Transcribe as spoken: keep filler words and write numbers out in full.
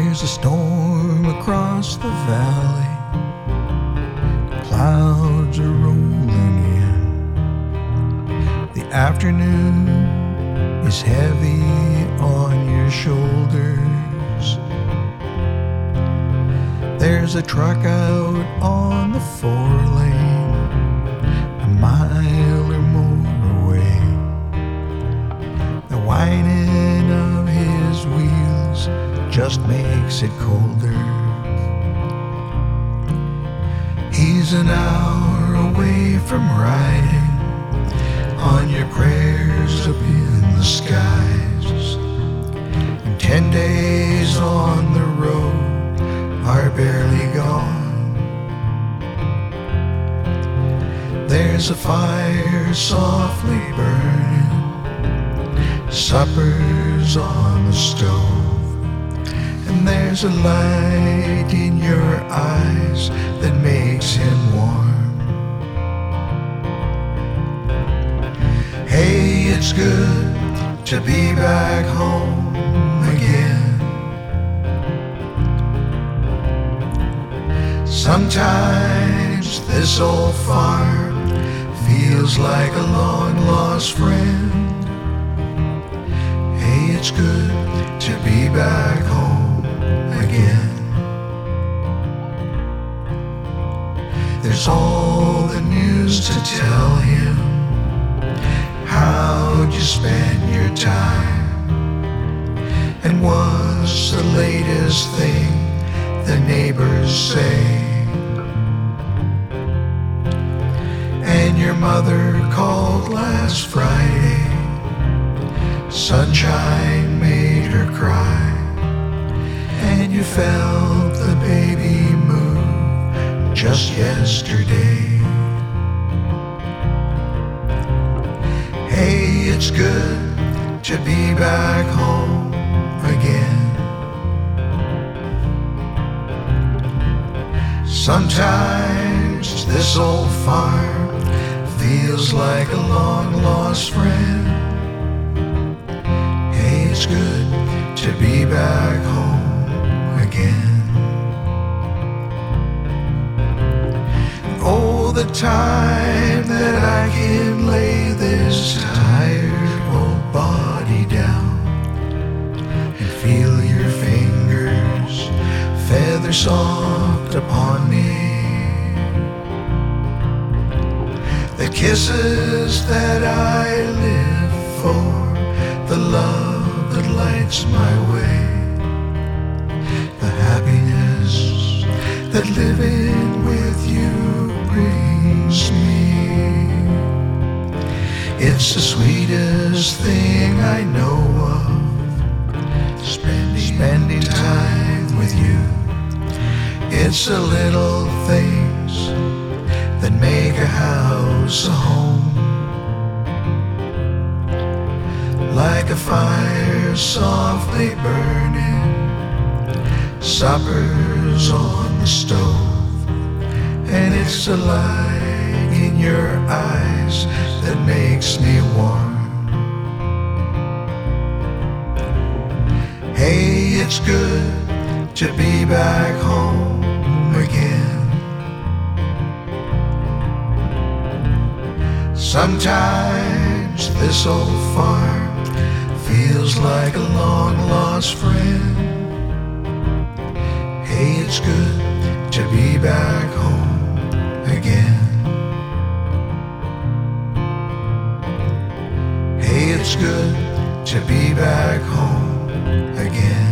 There's a storm across the valley. Clouds are rolling in. The afternoon is heavy on your shoulders. There's a truck out on the four lane, a mile or more away. The whining of his wheels just makes it colder. He's an hour away from riding on your prayers up in the skies, and ten days on the road are barely gone. There's a fire softly burning, supper's on the stove, and there's a light in your eyes that makes him warm. Hey, it's good to be back home again. Sometimes this old farm feels like a long-lost friend. Hey, it's good to be back home again. There's all the news to tell him. How'd you spend your time? And what's the latest thing the neighbors say? And your mother called last Friday. Sunshine made her cry, and you felt the baby move just yesterday. Hey, it's good to be back home again. Sometimes this old farm feels like a long-lost friend. Hey, it's good to be back home again. Oh, the time that I can lay this tired old body down and feel your fingers feather soft upon me. The kisses that I live for, the love that lights my way, the happiness that living with you brings me. It's the sweetest thing I know of, spending, spending time with you. It's the little things that make a house a home, like a fire softly burning, supper's on the stove, and it's the light in your eyes that makes me warm. Hey, it's good to be back home again. Sometimes this old farm feels like a long-lost friend. Hey, it's good to be back home again. Hey, it's good to be back home again.